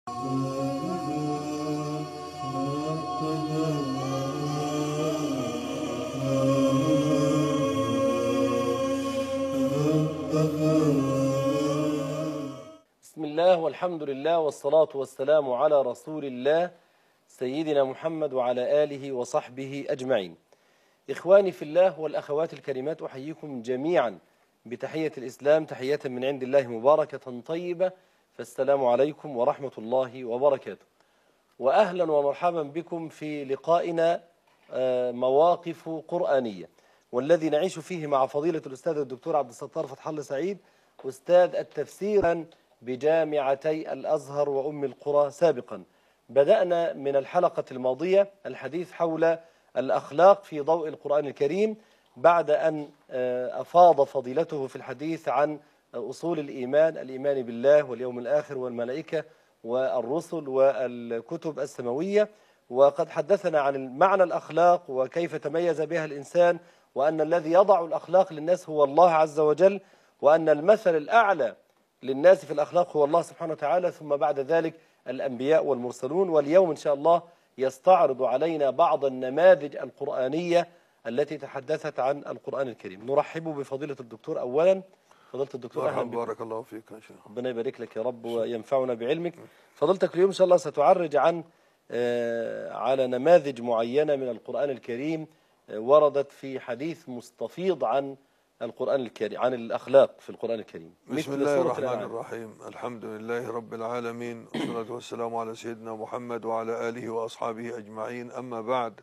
بسم الله والحمد لله والصلاة والسلام على رسول الله سيدنا محمد وعلى آله وصحبه أجمعين. إخواني في الله والأخوات الكريمات، أحييكم جميعا بتحية الإسلام، تحية من عند الله مباركة طيبة، فالسلام عليكم ورحمة الله وبركاته. وأهلا ومرحبا بكم في لقائنا مواقف قرآنية، والذي نعيش فيه مع فضيلة الأستاذ الدكتور عبد الستار فتح الله سعيد، أستاذ التفسير بجامعتي الأزهر وأم القرى سابقا. بدأنا من الحلقة الماضية الحديث حول الأخلاق في ضوء القرآن الكريم، بعد أن أفاض فضيلته في الحديث عن أصول الإيمان بالله واليوم الآخر والملائكة والرسل والكتب السماوية. وقد حدثنا عن معنى الأخلاق وكيف تميز بها الإنسان، وأن الذي يضع الأخلاق للناس هو الله عز وجل، وأن المثل الأعلى للناس في الأخلاق هو الله سبحانه وتعالى، ثم بعد ذلك الأنبياء والمرسلون. واليوم إن شاء الله يستعرض علينا بعض النماذج القرآنية التي تحدثت عن القرآن الكريم. نرحب بفضيلة الدكتور أولا. فضيلة الدكتور أهلا بك. بارك الله فيك يا شيخ. ربنا يبارك لك يا رب وينفعنا بعلمك. فضيلتك اليوم إن شاء الله ستعرج عن على نماذج معينة من القرآن الكريم وردت في حديث مستفيض عن القرآن الكريم، عن الأخلاق في القرآن الكريم. بسم الله الرحمن الرحيم. الحمد لله رب العالمين، والصلاة والسلام على سيدنا محمد وعلى آله وأصحابه أجمعين. أما بعد،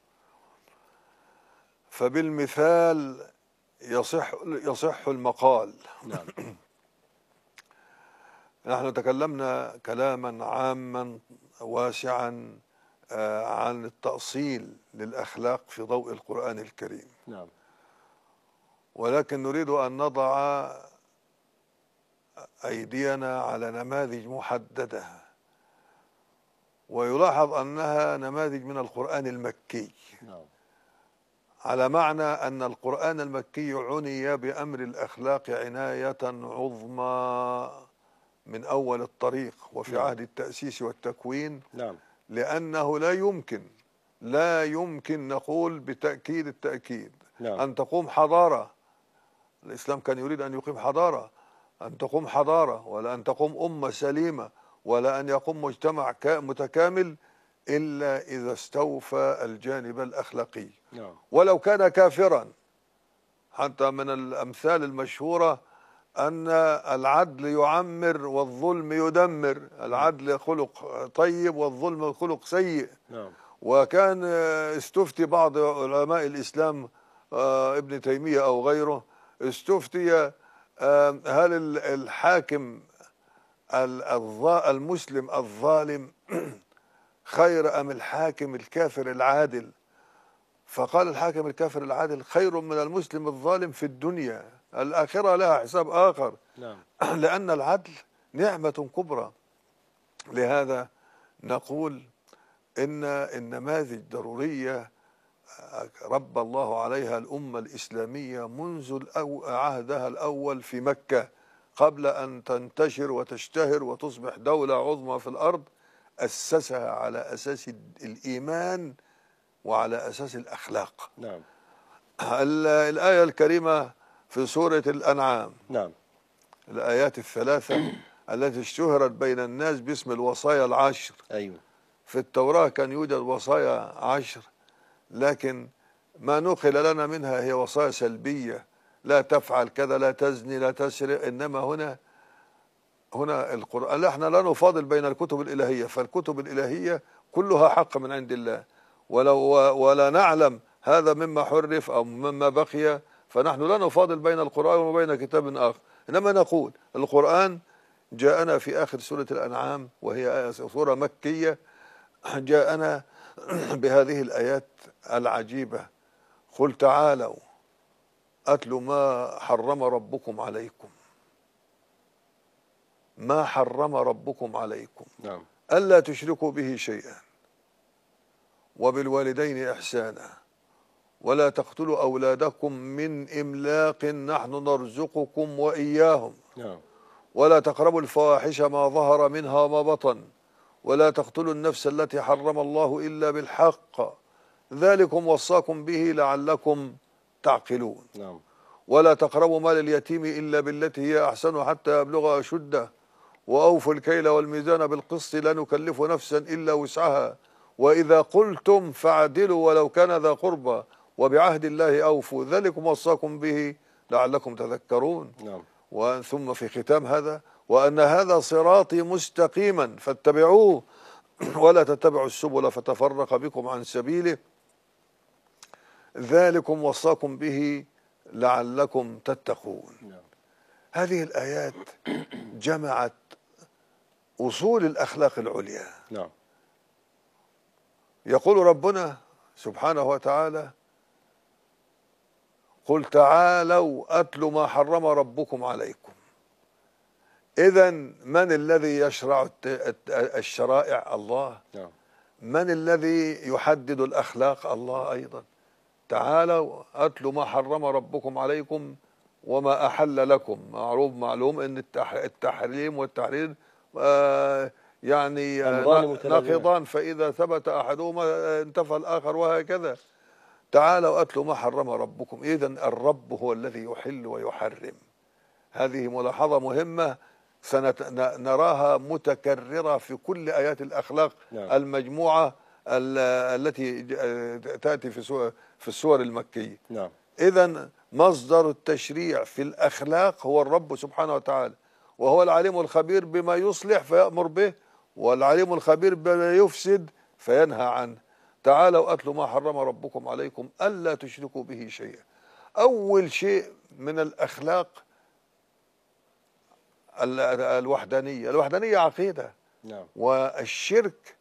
فبالمثال يصح المقال. نعم. نحن تكلمنا كلاما عاما واسعا عن التأصيل للأخلاق في ضوء القرآن الكريم. نعم. ولكن نريد أن نضع أيدينا على نماذج محددة، ويلاحظ أنها نماذج من القرآن المكي. نعم. على معنى أن القرآن المكي عني بأمر الأخلاق عناية عظمى من أول الطريق وفي نعم. عهد التأسيس والتكوين. نعم. لأنه لا يمكن نقول بتأكيد التأكيد نعم. أن تقوم حضارة. الإسلام كان يريد أن يقيم حضارة، أن تقوم حضارة، ولا أن تقوم أمة سليمة، ولا أن يقوم مجتمع متكامل إلا إذا استوفى الجانب الأخلاقي. نعم. ولو كان كافرا. حتى من الأمثال المشهورة أن العدل يعمر والظلم يدمر. العدل خلق طيب والظلم خلق سيء. نعم. وكان استفتي بعض علماء الإسلام، ابن تيمية أو غيره، استفتي هل الحاكم المسلم الظالم خير أم الحاكم الكافر العادل؟ فقال الحاكم الكافر العادل خير من المسلم الظالم في الدنيا، الآخرة لها حساب آخر. نعم. لأن العدل نعمة كبرى. لهذا نقول إن النماذج ضرورية رب الله عليها الأمة الإسلامية منذ عهدها الأول في مكة، قبل أن تنتشر وتشتهر وتصبح دولة عظمى في الأرض. أسسها على أساس الإيمان وعلى أساس الأخلاق. نعم. الآية الكريمة في سورة الأنعام، نعم، الآيات الثلاثة التي اشتهرت بين الناس باسم الوصايا العشر. أيوه. في التوراة كان يوجد وصايا عشر، لكن ما نقل لنا منها هي وصايا سلبية: لا تفعل كذا، لا تزني، لا تسرق. إنما هنا القرآن، احنا لا نفاضل بين الكتب الإلهية، فالكتب الإلهية كلها حق من عند الله، ولا نعلم هذا مما حرف أو مما بقي، فنحن لا نفاضل بين القرآن وبين كتاب آخر. إنما نقول القرآن جاءنا في آخر سورة الأنعام، وهي سورة مكية، جاءنا بهذه الآيات العجيبة: قل تعالوا أتل ما حرم ربكم عليكم. ما حرم ربكم عليكم. نعم. ألا تشركوا به شيئا، وبالوالدين إحسانا، ولا تقتلوا أولادكم من إملاق، نحن نرزقكم وإياهم، نعم. ولا تقربوا الفواحش ما ظهر منها وما بطن، ولا تقتلوا النفس التي حرم الله إلا بالحق ذلكم وصاكم به لعلكم تعقلون. نعم. ولا تقربوا مال اليتيم إلا بالتي هي أحسن حتى يبلغ أشده وأوفوا الكيل والميزان بالقسط لا نكلف نفسا إلا وسعها وإذا قلتم فاعدلوا ولو كان ذا قربى وبعهد الله أوفوا ذلكم وصاكم به لعلكم تذكرون. نعم. ثم في ختام هذا وأن هذا صراطي مستقيما فاتبعوه ولا تتبعوا السبل فتفرق بكم عن سبيله ذلكم وصاكم به لعلكم تتقون. نعم. هذه الآيات جمعت أصول الأخلاق العليا. نعم. يقول ربنا سبحانه وتعالى قل تعالوا أتل ما حرم ربكم عليكم. إذن من الذي يشرع الشرائع؟ الله. نعم. من الذي يحدد الأخلاق؟ الله أيضا. تعالوا أتل ما حرم ربكم عليكم وما أحل لكم. معروف معلوم أن التحريم والتحرير يعني ناقضان فإذا ثبت أحدهما انتفى الآخر وهكذا. تعالوا أتلوا ما حرم ربكم. إذن الرب هو الذي يحل ويحرم. هذه ملاحظة مهمة سنراها متكررة في كل آيات الأخلاق. نعم. المجموعة التي تأتي في السور المكية. نعم. إذن مصدر التشريع في الأخلاق هو الرب سبحانه وتعالى، وهو العليم الخبير بما يصلح فيأمر به والعليم الخبير بما يفسد فينهى عنه. تعالوا أتلوا ما حرم ربكم عليكم ألا تشركوا به شيئا. أول شيء من الأخلاق الوحدانية. الوحدانية عقيدة. نعم. والشرك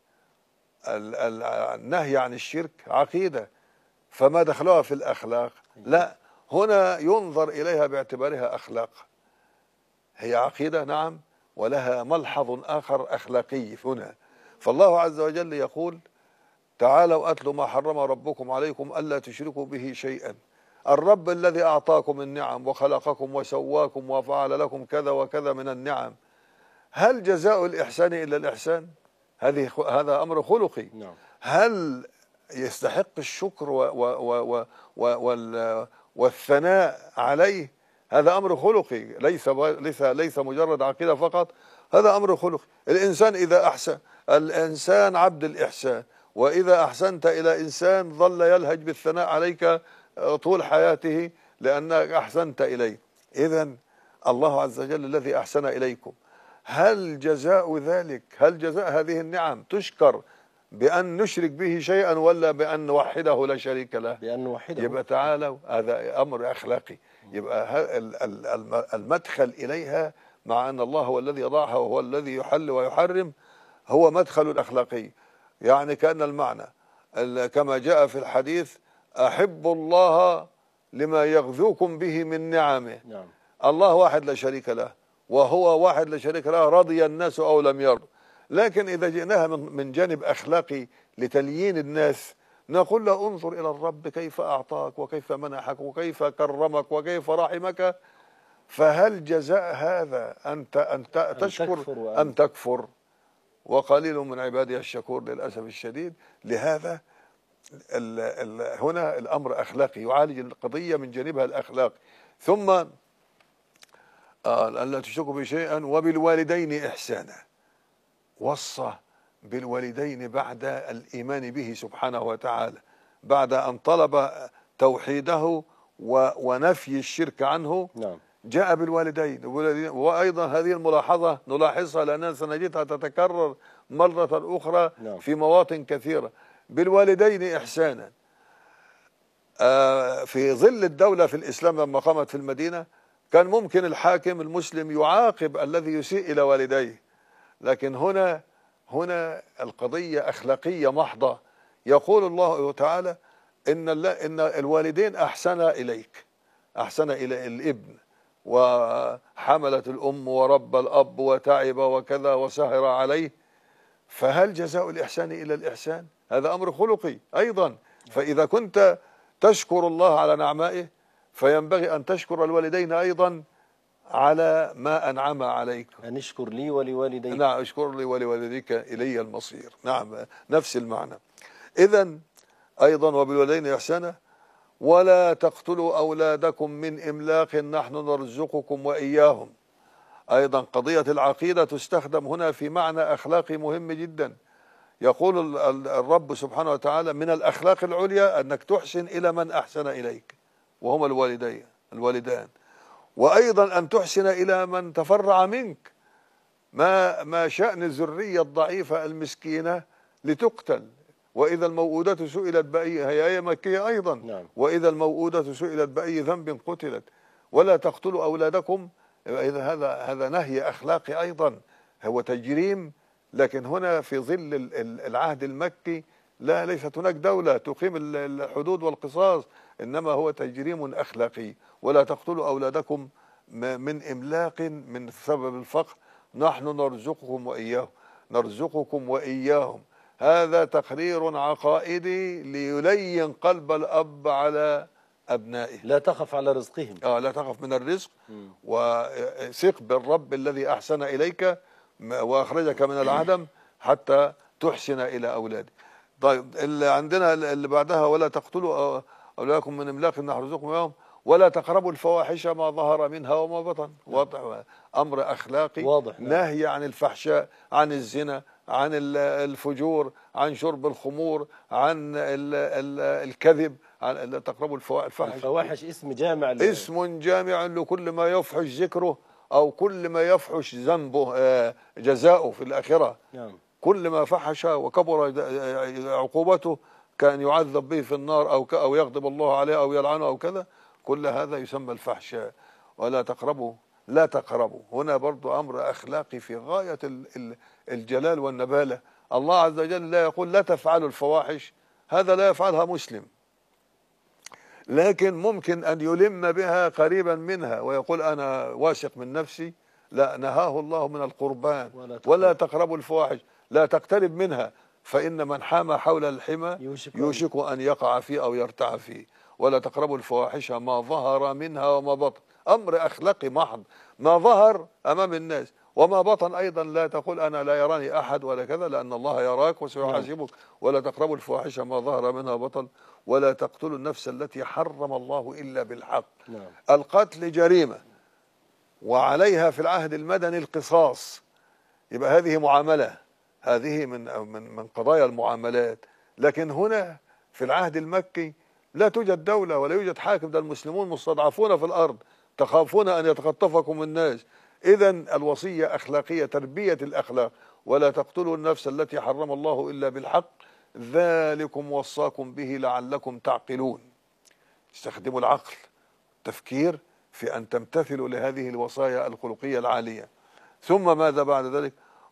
النهي عن الشرك عقيدة، فما دخلوها في الأخلاق؟ لا، هنا ينظر إليها باعتبارها أخلاق. هي عقيدة نعم، ولها ملحظ آخر أخلاقي هنا. فالله عز وجل يقول تعالوا أتلوا ما حرم ربكم عليكم ألا تشركوا به شيئا. الرب الذي أعطاكم النعم وخلقكم وسواكم وفعل لكم كذا وكذا من النعم، هل جزاء الإحسان إلا الإحسان؟ هذا أمر خلقي. نعم. هل يستحق الشكر والثناء عليه؟ هذا أمر خلقي، ليس مجرد عقيدة فقط، هذا أمر خلقي. الإنسان إذا أحسن، الإنسان عبد الإحسان، وإذا أحسنت إلى إنسان ظل يلهج بالثناء عليك طول حياته لأنك أحسنت إليه. إذن الله عز وجل الذي أحسن إليكم، هل جزاء ذلك، هل جزاء هذه النعم تشكر بأن نشرك به شيئا ولا بأن نوحده لا شريك له؟ بأن نوحده. يبقى تعالوا، هذا أمر أخلاقي. يبقى المدخل إليها مع أن الله هو الذي يضعها وهو الذي يحل ويحرم هو مدخل الأخلاقي. يعني كأن المعنى كما جاء في الحديث أحب الله لما يغذوكم به من نعمه. نعم. الله واحد لا شريك له، وهو واحد لا شريك له، رضي الناس أو لم يرضوا. لكن إذا جئناها من جانب أخلاقي لتليين الناس نقول له انظر إلى الرب كيف أعطاك وكيف منحك وكيف كرمك وكيف رحمك، فهل جزاء هذا أن تشكر أم تكفر؟ وقليل من عبادي الشكور للأسف الشديد. لهذا هنا الأمر أخلاقي، يعالج القضية من جانبها الأخلاق. ثم ألا تشركوا بشيئا وبالوالدين إحسانا. وصى بالوالدين بعد الإيمان به سبحانه وتعالى، بعد أن طلب توحيده ونفي الشرك عنه. نعم. جاء بالوالدين. وأيضا هذه الملاحظة نلاحظها لأننا سنجدها تتكرر مرة أخرى. نعم. في مواطن كثيرة. بالوالدين إحسانا. في ظل الدولة في الإسلام لما قامت في المدينة كان ممكن الحاكم المسلم يعاقب الذي يسيء إلى والديه، لكن هنا القضية أخلاقية محضة. يقول الله تعالى إن الوالدين أحسنا إليك، أحسن إلى الابن، وحملت الأم ورب الأب وتعب وكذا وسهر عليه، فهل جزاء الإحسان إلا الإحسان؟ هذا أمر خلقي أيضا. فإذا كنت تشكر الله على نعمائه فينبغي أن تشكر الوالدين أيضا على ما أنعم عليك. أن اشكر لي ولوالديك. نعم، اشكر لي ولوالديك إلي المصير. نعم، نفس المعنى. إذن أيضا وبالوالدين إحسانا ولا تقتلوا أولادكم من إملاق نحن نرزقكم وإياهم. أيضا قضية العقيدة تستخدم هنا في معنى أخلاقي مهم جدا. يقول الرب سبحانه وتعالى من الأخلاق العليا أنك تحسن إلى من أحسن إليك وهما الوالدان، وأيضا أن تحسن إلى من تفرع منك. ما شأن الذرية الضعيفة المسكينة لتقتل؟ وإذا الموءودة سئلت بأي، هي آية مكية أيضا. نعم. وإذا الموءودة سئلت بأي ذنب قتلت. ولا تقتلوا أولادكم. إذا هذا نهي أخلاقي أيضا، هو تجريم، لكن هنا في ظل العهد المكي ليست هناك دولة تقيم الحدود والقصاص، إنما هو تجريم أخلاقي. ولا تقتلوا أولادكم من إملاق من سبب الفقر نحن نرزقكم وإياهم. هذا تقرير عقائدي ليلين قلب الأب على أبنائه. لا تخف على رزقهم. لا تخف من الرزق، وثق بالرب الذي أحسن إليك وأخرجك من العدم حتى تحسن إلى أولادك. طيب، اللي عندنا اللي بعدها ولا تقتلوا أولادكم من إملاق نحن نرزقكم وإياهم ولا تقربوا الفواحش ما ظهر منها وما بطن. واضح، أمر أخلاقي واضح. نهي عن الفحشاء، عن الزنا، عن الفجور، عن شرب الخمور، عن الكذب، عن لا تقربوا الفواحش. اسم جامع اسم جامع لكل ما يفحش ذكره أو كل ما يفحش ذنبه جزاؤه في الآخرة. نعم. كل ما فحش وكبر عقوبته كان يعذب به في النار أو يغضب الله عليه أو يلعنه أو كذا، كل هذا يسمى الفحشاء. ولا تقربوا، لا تقربوا هنا برضو أمر أخلاقي في غاية الجلال والنبالة. الله عز وجل لا يقول لا تفعلوا الفواحش، هذا لا يفعلها مسلم، لكن ممكن أن يلم بها قريبا منها ويقول أنا واثق من نفسي. لا، نهاه الله من القربان. ولا تقربوا الفواحش، لا تقترب منها، فإن من حام حول الحمى يوشك أن يقع فيه أو يرتع فيه. ولا تقربوا الفواحش ما ظهر منها وما بطن. أمر أخلاقي محض، ما ظهر أمام الناس وما بطن أيضا. لا تقول أنا لا يراني أحد ولا كذا، لأن الله يراك وسيحاسبك. ولا تقربوا الفواحش ما ظهر منها بطن ولا تقتلوا النفس التي حرم الله إلا بالحق. القتل جريمة وعليها في العهد المدني القصاص. يبقى هذه معاملة، هذه من قضايا المعاملات. لكن هنا في العهد المكي لا توجد دولة ولا يوجد حاكم، ده المسلمون مستضعفون في الأرض، تخافون أن يتخطفكم الناس. إذن الوصية أخلاقية، تربية الأخلاق. ولا تقتلوا النفس التي حرم الله إلا بالحق ذلكم وصاكم به لعلكم تعقلون. استخدموا العقل، التفكير في أن تمتثلوا لهذه الوصايا الخلقية العالية. ثم ماذا بعد ذلك؟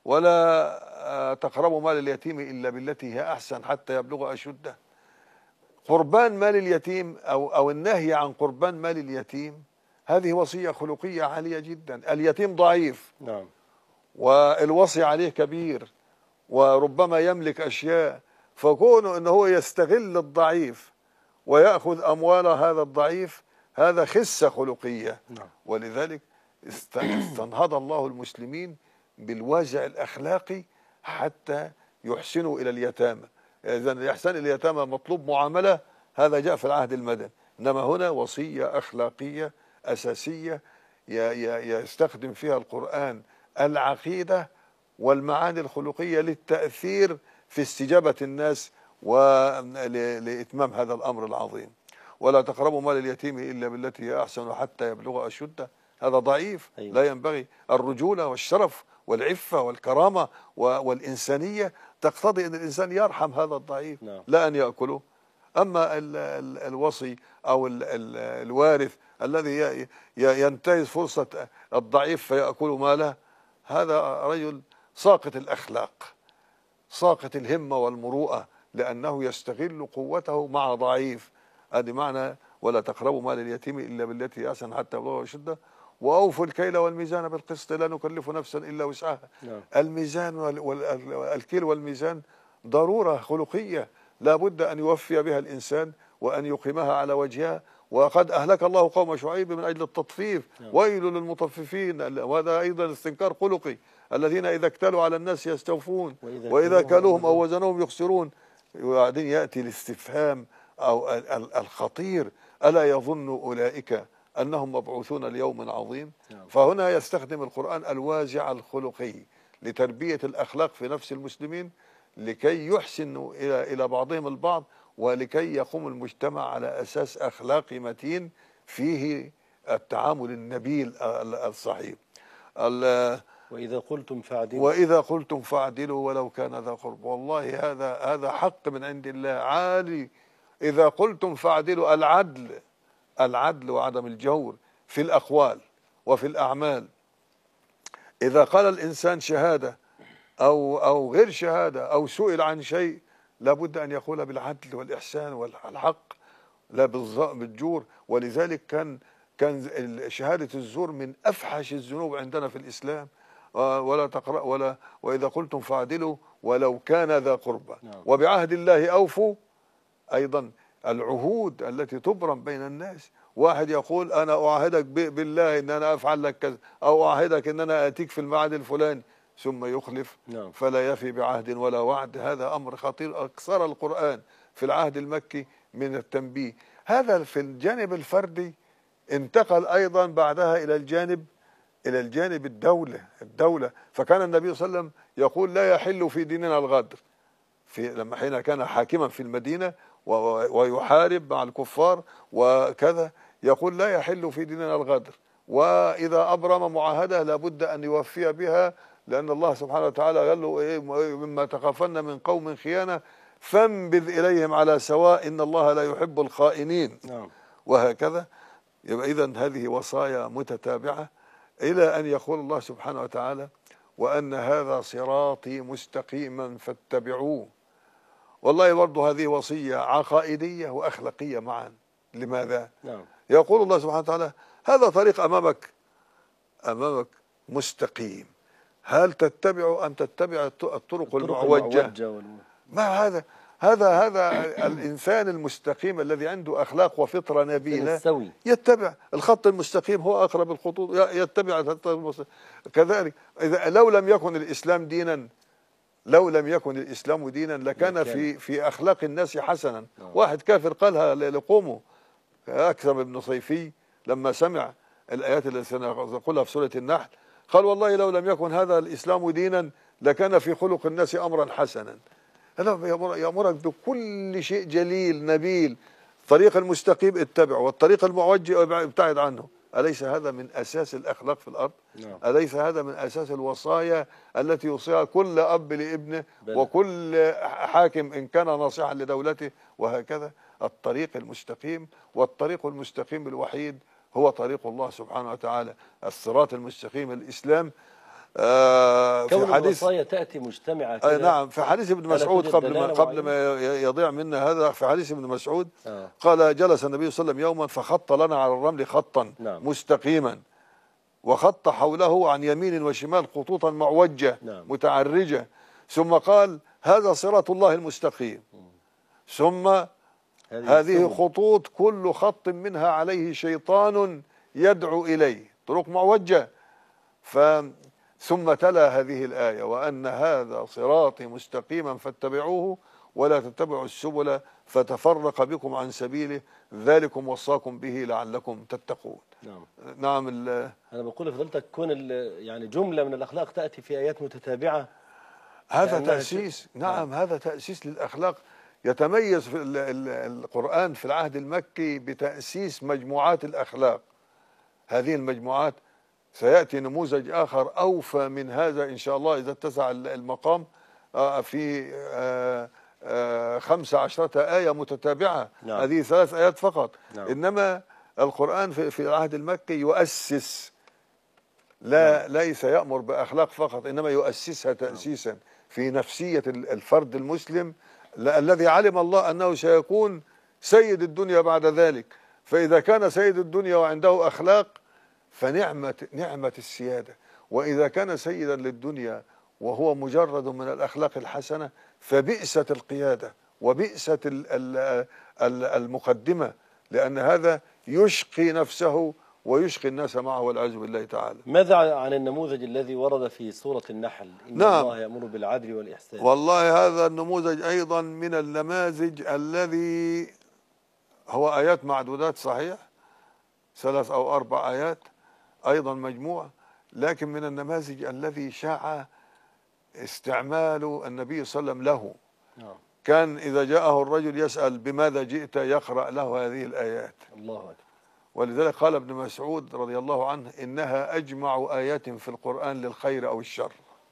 ولا تقربوا مال اليتيم إلا بالتي هي أحسن حتى يبلغ أشده. قربان مال اليتيم أو النهي عن قربان مال اليتيم هذه وصية خلقية عالية جدا. اليتيم ضعيف، نعم، والوصي عليه كبير وربما يملك أشياء، فكونه أنه هو يستغل الضعيف ويأخذ أموال هذا الضعيف هذا خسة خلقية. نعم. ولذلك استنهض الله المسلمين بالوازع الأخلاقي حتى يحسنوا إلى اليتامى. إذا الإحسان إلى اليتامى مطلوب معاملة، هذا جاء في العهد المدني. إنما هنا وصية أخلاقية أساسية يستخدم فيها القرآن العقيدة والمعاني الخلقية للتأثير في استجابة الناس ولإتمام هذا الأمر العظيم. ولا تقربوا مال اليتيم إلا بالتي هي أحسن حتى يبلغ أشده. هذا ضعيف. أيوة. لا ينبغي. الرجولة والشرف والعفة والكرامة والإنسانية تقتضي أن الإنسان يرحم هذا الضعيف. نعم. لا أن يأكله. أما الوصي أو الوارث الذي ينتهز فرصة الضعيف فيأكل ماله، هذا رجل ساقط الأخلاق، ساقط الهمة والمروءة، لأنه يستغل قوته مع ضعيف. هذا معنى ولا تقربوا مال اليتيم إلا بالتي أحسن حتى يبلغ أشده وأوفوا الكيل والميزان بالقسط لا نكلف نفسا إلا وسعها. الميزان والكيل والميزان ضرورة خلقية لا بد أن يوفي بها الإنسان وأن يقيمها على وجهها وقد أهلك الله قوم شعيب من أجل التطفيف، ويل للمطففين، وهذا أيضا استنكار خلقي، الذين إذا اكتالوا على الناس يستوفون وإذا كالوهم أو وزنوهم يخسرون. وبعدين يأتي الاستفهام أو الخطير: ألا يظن أولئك أنهم مبعوثون ليوم عظيم؟ فهنا يستخدم القرآن الوازع الخلقي لتربية الأخلاق في نفس المسلمين، لكي يحسنوا إلى بعضهم البعض، ولكي يقوم المجتمع على أساس أخلاقي متين فيه التعامل النبيل الصحيح. وإذا قلتم فاعدلوا ولو كان ذا قرب. والله هذا حق من عند الله عالي. إذا قلتم فاعدلوا، العدل وعدم الجور في الأقوال وفي الأعمال. إذا قال الإنسان شهادة أو غير شهادة أو سئل عن شيء، لابد أن يقول بالعدل والإحسان والحق لا بالجور. ولذلك كان شهادة الزور من أفحش الذنوب عندنا في الإسلام. ولا تقرأ وإذا قلتم فاعدلوا ولو كان ذا قربى. وبعهد الله أوفوا. أيضا العهود التي تبرم بين الناس، واحد يقول أنا أعاهدك بالله أن أنا أفعل لك كذا، أو أعاهدك أن أنا آتيك في الميعاد الفلاني، ثم يخلف فلا يفي بعهد ولا وعد. هذا أمر خطير أكثر القرآن في العهد المكي من التنبيه. هذا في الجانب الفردي. انتقل أيضا بعدها إلى الجانب الدولة. فكان النبي صلى الله عليه وسلم يقول: لا يحل في ديننا الغدر. لما حين كان حاكما في المدينة ويحارب مع الكفار وكذا، يقول: لا يحل في ديننا الغدر، وإذا أبرم معاهدة لابد أن يوفي بها، لأن الله سبحانه وتعالى قال له: مما تخافن من قوم خيانة فانبذ إليهم على سواء إن الله لا يحب الخائنين. وهكذا. يبقى إذن هذه وصايا متتابعة إلى أن يقول الله سبحانه وتعالى: وأن هذا صراطي مستقيما فاتبعوه. والله برضه هذه وصية عقائدية وأخلاقية معا. لماذا؟ يقول الله سبحانه وتعالى: هذا طريق أمامك مستقيم، هل تتبع أم تتبع الطرق المعوجة؟ ما هذا الإنسان المستقيم الذي عنده أخلاق وفطرة نبيلة يتبع الخط المستقيم، هو أقرب الخطوط، يتبع الخط المستقيم. كذلك إذا لو لم يكن الإسلام دينا لكان في أخلاق الناس حسنا. واحد كافر قالها لقومه، أكثم بن صيفي، لما سمع الآيات التي سنقولها في سورة النحل، قال: والله لو لم يكن هذا الإسلام دينا لكان في خلق الناس أمرا حسنا. هذا يأمرك بكل شيء جليل نبيل. الطريق المستقيم اتبعه، والطريق المعوج ابتعد عنه. أليس هذا من أساس الأخلاق في الأرض؟ أليس هذا من أساس الوصايا التي يوصيها كل أب لابنه وكل حاكم إن كان ناصحا لدولته؟ وهكذا الطريق المستقيم. والطريق المستقيم الوحيد هو طريق الله سبحانه وتعالى، الصراط المستقيم، الإسلام. كون الوصايا تأتي مجتمعة كده. نعم. في حديث ابن مسعود قبل ما يضيع منا هذا، في حديث ابن مسعود قال: جلس النبي صلى الله عليه وسلم يوما فخط لنا على الرمل خطا مستقيما، وخط حوله عن يمين وشمال خطوطا معوجة متعرجة، ثم قال: هذا صراط الله المستقيم. ثم هذه خطوط كل خط منها عليه شيطان يدعو إليه، طرق معوجة. ثم تلا هذه الآية: وأن هذا صراطي مستقيما فاتبعوه ولا تتبعوا السبل فتفرق بكم عن سبيله ذلكم وصاكم به لعلكم تتقون. نعم. أنا بقول لفضلتك كون يعني جملة من الأخلاق تأتي في آيات متتابعة، هذا تأسيس. نعم. هذا تأسيس للأخلاق. يتميز في القرآن في العهد المكي بتأسيس مجموعات الأخلاق. هذه المجموعات سيأتي نموذج آخر أوفى من هذا إن شاء الله إذا اتسع المقام، في 15 آية متتابعة. هذه 3 آيات فقط. إنما القرآن في العهد المكي يؤسس، ليس يأمر بأخلاق فقط، إنما يؤسسها تأسيسا في نفسية الفرد المسلم الذي علم الله أنه سيكون سيد الدنيا بعد ذلك. فإذا كان سيد الدنيا وعنده أخلاق فنعمة السيادة، وإذا كان سيدا للدنيا وهو مجرد من الأخلاق الحسنة فبئست القيادة وبئست المقدمة، لأن هذا يشقي نفسه ويشقي الناس معه والعياذ بالله تعالى. ماذا عن النموذج الذي ورد في سورة النحل؟ إن نعم. الله يأمر بالعدل والإحسان. والله هذا النموذج أيضا من النماذج الذي هو آيات معدودات صحيح، 3 أو 4 آيات أيضا مجموعة، لكن من النماذج الذي شاع استعمال النبي صلى الله عليه وسلم له. كان إذا جاءه الرجل يسأل بماذا جئت يقرأ له هذه الآيات. الله أكبر. ولذلك قال ابن مسعود رضي الله عنه إنها أجمع آيات في القرآن للخير أو الشر.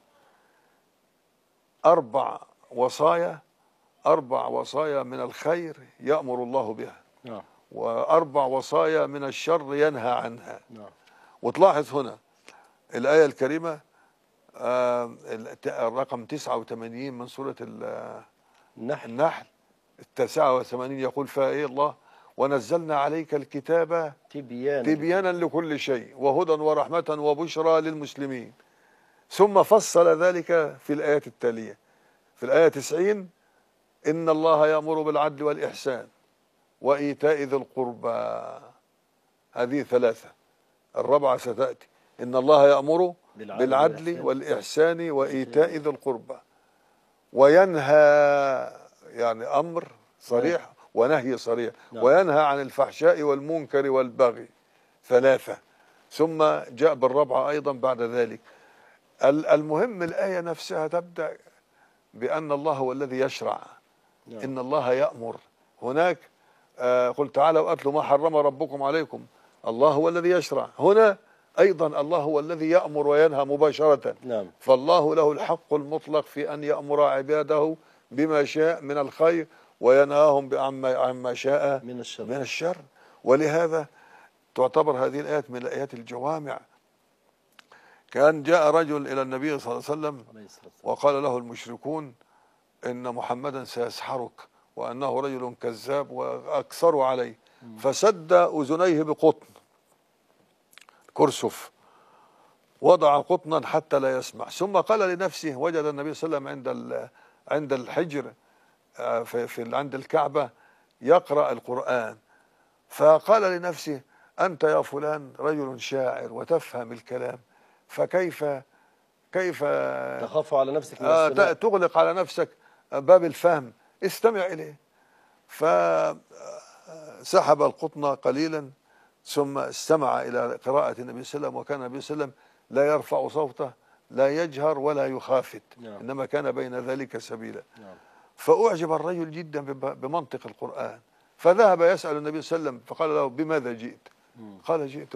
4 وصايا، 4 وصايا من الخير يأمر الله بها، و4 وصايا من الشر ينهى عنها. وتلاحظ هنا الآية الكريمة الرقم 89 من سورة النحل 89 يقول فيها إيه الله؟ ونزلنا عليك الكتاب تبيانا لكل شيء وهدى ورحمة وبشرى للمسلمين. ثم فصل ذلك في الآيات التالية. في الآية 90 إن الله يأمر بالعدل والإحسان وإيتاء ذي القربى. هذه 3، الرابعة ستأتي. إن الله يأمر بالعدل والإحسان وإيتاء ذي القربى، وينهى، يعني أمر صريح ونهي صريح، وينهى عن الفحشاء والمنكر والبغي 3. ثم جاء بالرابعة أيضا بعد ذلك. المهم الآية نفسها تبدأ بأن الله هو الذي يشرع. إن الله يأمر. هناك قل تعالوا وأتلوا ما حرم ربكم عليكم. الله هو الذي يشرع. هنا أيضا الله هو الذي يأمر وينهى مباشرة. فالله له الحق المطلق في أن يأمر عباده بما شاء من الخير وينهاهم عما شاء من الشر. ولهذا تعتبر هذه الآيات من الآيات الجوامع. كان جاء رجل إلى النبي صلى الله عليه وسلم وقال له المشركون إن محمدا سيسحرك وأنه رجل كذاب وأكثروا عليه، فسد أذنيه بقطن كرسف، وضع قطنا حتى لا يسمع. ثم قال لنفسه، وجد النبي صلى الله عليه وسلم عند الحجر عند الكعبة يقرأ القرآن، فقال لنفسه أنت يا فلان رجل شاعر وتفهم الكلام، فكيف تخاف على نفسك تغلق على نفسك باب الفهم؟ استمع إليه. فسحب القطن قليلا ثم استمع إلى قراءة النبي صلى الله عليه وسلم. وكان النبي صلى الله عليه وسلم لا يرفع صوته، لا يجهر ولا يخافت، إنما كان بين ذلك سبيلا. فأعجب الرجل جدا بمنطق القرآن، فذهب يسأل النبي صلى الله عليه وسلم فقال له بماذا جئت؟ قال جئت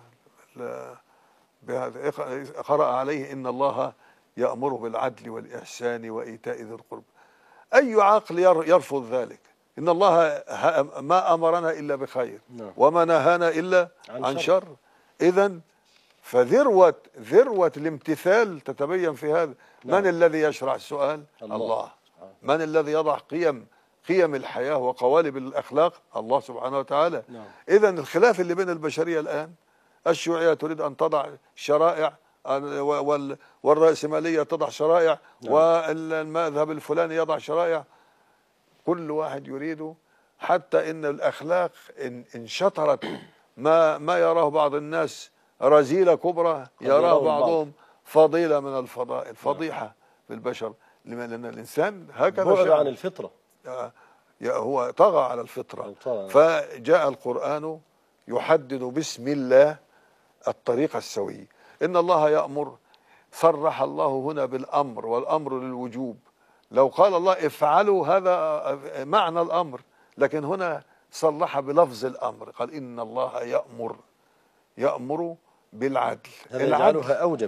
بهذا. قرأ عليه إن الله يأمر بالعدل والإحسان وإيتاء ذي القربى. أي عقل يرفض ذلك؟ إن الله ما أمرنا إلا بخير وما نهانا إلا عن شر. إذن فذروة الامتثال تتبين في هذا. من الذي يشرع السؤال؟ الله. من الذي يضع قيم الحياة وقوالب الأخلاق؟ الله سبحانه وتعالى. إذن الخلاف اللي بين البشرية الآن، الشيوعية تريد أن تضع شرائع والرأسمالية تضع شرائع والمذهب الفلاني يضع شرائع. كل واحد يريد، حتى إن الأخلاق إن شطرت ما يراه بعض الناس رذيلة كبرى يراه بعضهم فضيلة من الفضائل، فضيحة بالبشر. لأن الإنسان هكذا بعد عن الفطرة، هو طغى على الفطرة. فجاء القرآن يحدد بسم الله الطريقة السوية. إن الله يأمر، صرح الله هنا بالأمر، والأمر للوجوب. لو قال الله افعلوا هذا معنى الأمر، لكن هنا صلح بلفظ الأمر، قال إن الله يأمر بالعدل. يجعلها أوجب.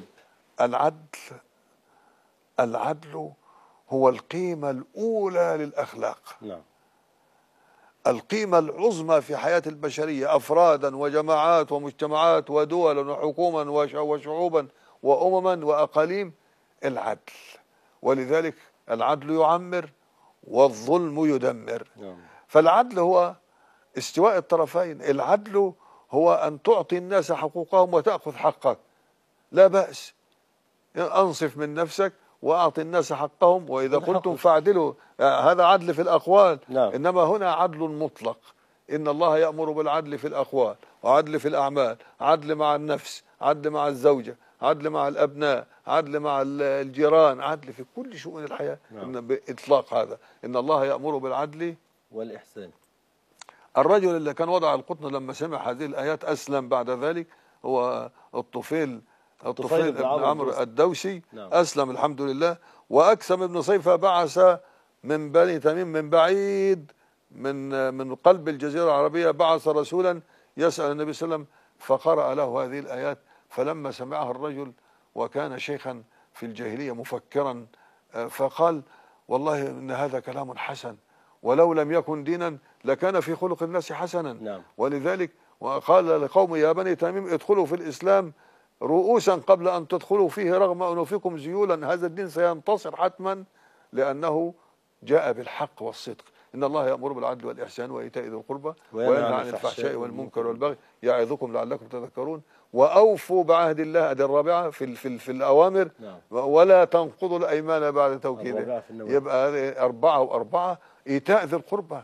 العدل هو القيمة الأولى للأخلاق. القيمة العظمى في حياة البشرية، أفرادا وجماعات ومجتمعات ودول وحكوما وشعوبا وأمما وأقاليم، العدل. ولذلك العدل يعمر والظلم يدمر. فالعدل هو استواء الطرفين. العدل هو أن تعطي الناس حقوقهم وتأخذ حقك، لا بأس. أنصف من نفسك وأعطي الناس حقهم، وإذا قلتم فاعدلوا. هذا عدل في الأقوال. إنما هنا عدل مطلق، إن الله يأمر بالعدل في الأقوال وعدل في الأعمال، عدل مع النفس، عدل مع الزوجة، عدل مع الأبناء، عدل مع الجيران، عدل في كل شؤون الحياة. إن بإطلاق هذا إن الله يأمر بالعدل والإحسان. الرجل اللي كان وضع القطن لما سمع هذه الآيات أسلم بعد ذلك، هو الطفيل بن عمرو الدوسي. نعم. أسلم الحمد لله. وأكثم بن صيفة بعث من بني تميم من بعيد من قلب الجزيرة العربية، بعث رسولا يسأل النبي صلى الله عليه وسلم فقرأ له هذه الآيات. فلما سمعها الرجل وكان شيخا في الجاهلية مفكرا فقال والله إن هذا كلام حسن، ولو لم يكن دينا لكان في خلق الناس حسنا. نعم. ولذلك وقال لقوم يا بني تميم ادخلوا في الإسلام رؤوسا قبل أن تدخلوا فيه رغم أنوفكم ذيولا. هذا الدين سينتصر حتما لأنه جاء بالحق والصدق. إن الله يأمر بالعدل والإحسان وإيتاء ذي القربى وينهى عن الفحشاء والمنكر والبغي يعظكم لعلكم تذكرون وأوفوا بعهد الله. هذه الرابعة في الأوامر. نعم. ولا تنقضوا الأيمان بعد توكيده. يبقى هذه 4 و4. إيتاء ذي القربى.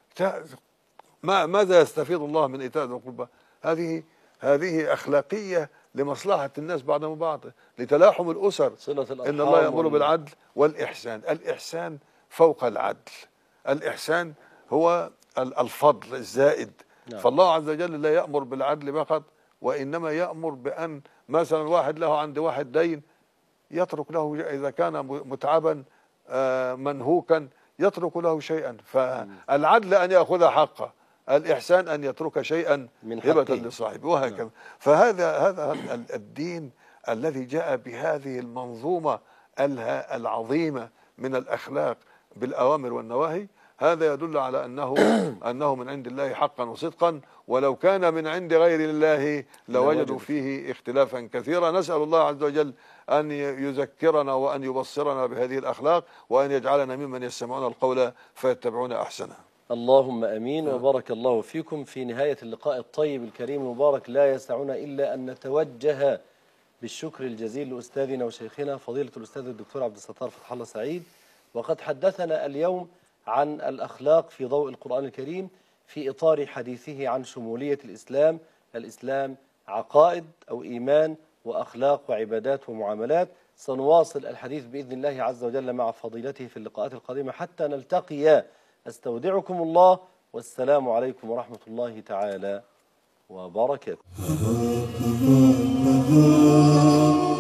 ماذا يستفيد الله من إيتاء ذي القربى؟ هذه أخلاقية لمصلحة الناس بعضهم بعض، لتلاحم الأسر. إن الله يأمر بالعدل والإحسان. الإحسان فوق العدل. الإحسان هو الفضل الزائد. نعم. فالله عز وجل لا يأمر بالعدل فقط، وإنما يأمر بأن مثلا واحد له عند واحد دين يترك له، إذا كان متعبا منهوكا يترك له شيئا. فالعدل أن يأخذ حقه، الإحسان أن يترك شيئا هبة لصاحبه وهكذا. نعم. فهذا الدين الذي جاء بهذه المنظومة العظيمة من الأخلاق بالأوامر والنواهي، هذا يدل على أنه من عند الله حقا وصدقا، ولو كان من عند غير الله لوجدوا فيه اختلافا كثيرا. نسأل الله عز وجل أن يذكرنا وأن يبصرنا بهذه الأخلاق، وأن يجعلنا ممن يستمعون القول فيتبعون أحسنه. اللهم أمين. وبارك الله فيكم. في نهاية اللقاء الطيب الكريم المبارك لا يسعنا إلا أن نتوجه بالشكر الجزيل لأستاذنا وشيخنا فضيلة الأستاذ الدكتور عبد الستار فتح الله سعيد، وقد حدثنا اليوم عن الأخلاق في ضوء القرآن الكريم في إطار حديثه عن شمولية الإسلام. الإسلام عقائد أو إيمان وأخلاق وعبادات ومعاملات. سنواصل الحديث بإذن الله عز وجل مع فضيلته في اللقاءات القادمة حتى نلتقي. أستودعكم الله، والسلام عليكم ورحمة الله تعالى وبركاته.